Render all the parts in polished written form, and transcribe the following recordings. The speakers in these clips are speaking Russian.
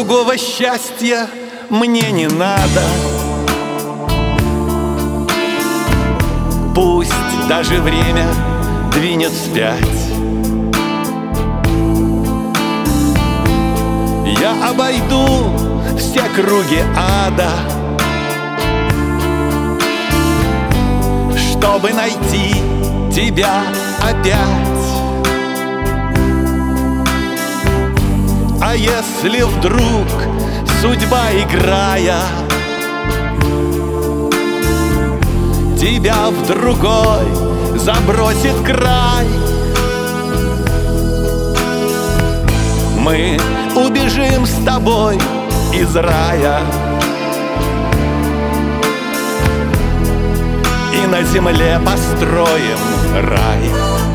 Другого счастья мне не надо. Пусть даже время двинет вспять. Я обойду все круги ада, чтобы найти тебя опять. А если вдруг судьба, играя, тебя в другой забросит край, мы убежим с тобой из рая и на земле построим рай.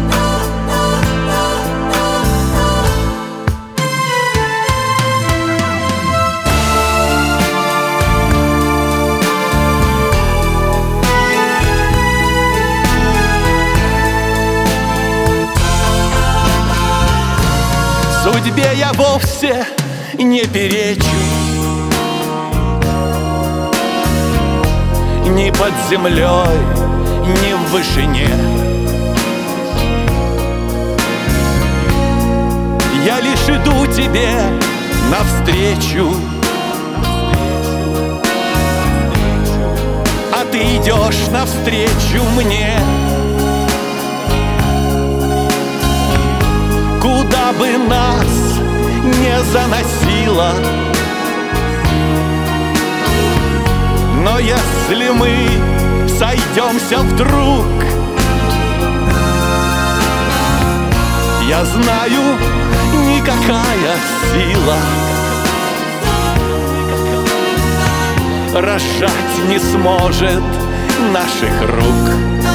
Судьбе я вовсе не перечу, ни под землей, ни в вышине. Я лишь иду тебе навстречу, а ты идешь навстречу мне. Куда бы нас не заносило, но если мы сойдемся вдруг, я знаю, никакая сила разжать не сможет наших рук.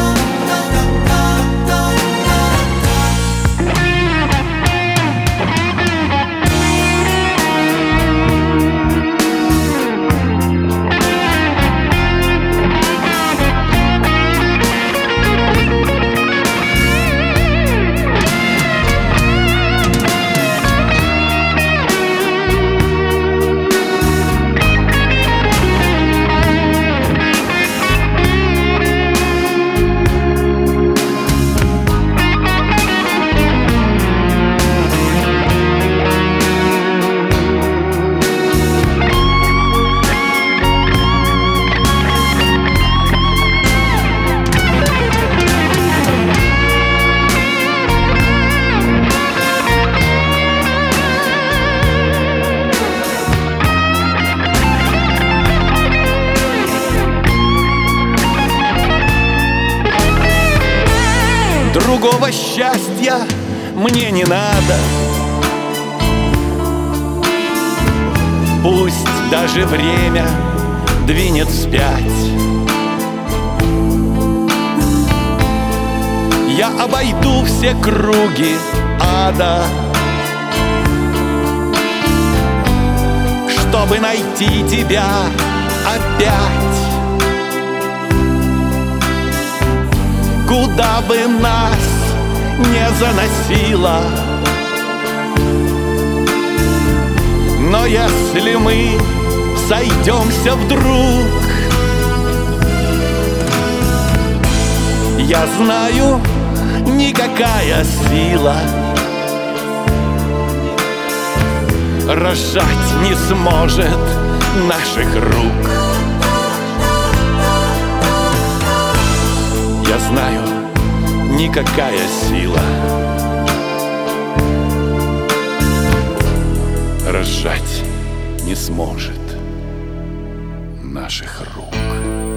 Другого счастья мне не надо. Пусть даже время двинет вспять. Я обойду все круги ада, чтобы найти тебя опять. Куда бы нас не заносило, но если мы сойдемся вдруг, я знаю, никакая сила разжать не сможет наших рук. Я знаю, никакая сила разжать не сможет наших рук.